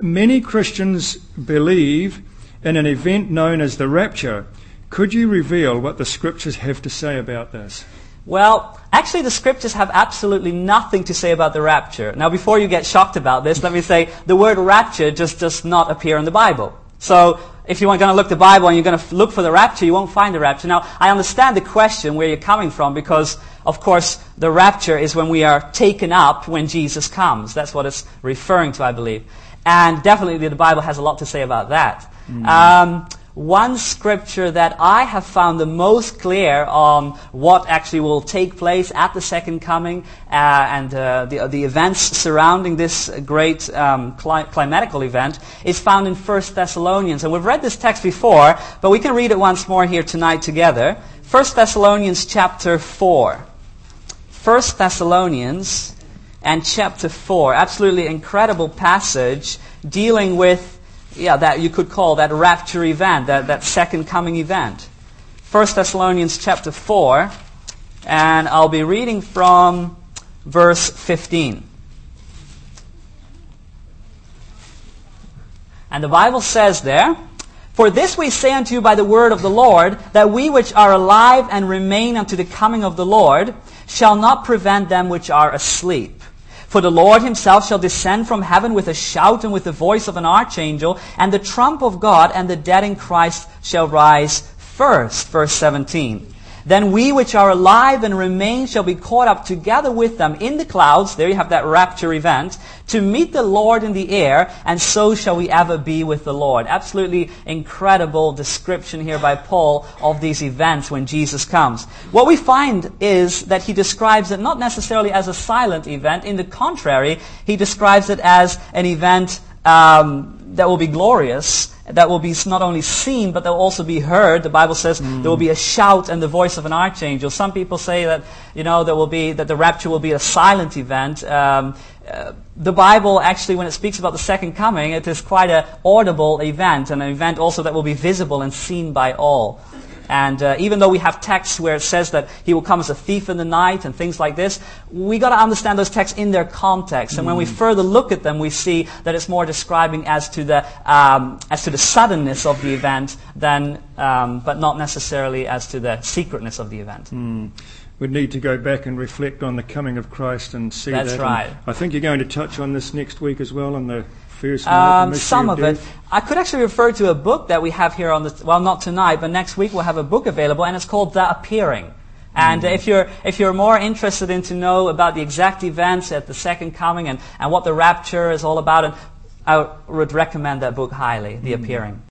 many Christians believe in an event known as the rapture. Could you reveal what the scriptures have to say about this? Well, actually the scriptures have absolutely nothing to say about the rapture. Now, before you get shocked about this, let me say the word rapture just does not appear in the Bible. So if you're going to look the Bible and you're going to look for the rapture, you won't find the rapture. Now, I understand the question where you're coming from because, of course, the rapture is when we are taken up when Jesus comes. That's what it's referring to, I believe. And definitely the Bible has a lot to say about that. One scripture that I have found the most clear on what actually will take place at the second coming and the events surrounding this great climatical event is found in 1 Thessalonians. And we've read this text before, but we can read it once more here tonight together. 1 Thessalonians chapter 4. 1 Thessalonians and chapter 4. Absolutely incredible passage dealing with that you could call that rapture event, that second coming event. 1 Thessalonians chapter 4, and I'll be reading from verse 15. And the Bible says there, "For this we say unto you by the word of the Lord, that we which are alive and remain unto the coming of the Lord shall not prevent them which are asleep. For the Lord himself shall descend from heaven with a shout and with the voice of an archangel, and the trump of God, and the dead in Christ shall rise first." Verse 17. "Then we which are alive and remain shall be caught up together with them in the clouds," there you have that rapture event, "to meet the Lord in the air, and so shall we ever be with the Lord." Absolutely incredible description here by Paul of these events when Jesus comes. What we find is that he describes it not necessarily as a silent event. In the contrary, he describes it as an event that will be glorious, that will be not only seen, but that will also be heard. The Bible says there will be a shout and the voice of an archangel. Some people say that, that the rapture will be a silent event. The Bible actually, when it speaks about the second coming, it is quite an audible event, and an event also that will be visible and seen by all. And even though we have texts where it says that he will come as a thief in the night and things like this, we got to understand those texts in their context. And when we further look at them, we see that it's more describing as to the suddenness of the event than, but not necessarily as to the secretness of the event. We need to go back and reflect on the coming of Christ and see that. That's right. And I think you're going to touch on this next week as well on the first night. Some of it. I could actually refer to a book that we have here on not tonight, but next week we'll have a book available, and it's called The Appearing. And if you're more interested in to know about the exact events at the second coming and what the rapture is all about, and I would recommend that book highly, The Appearing.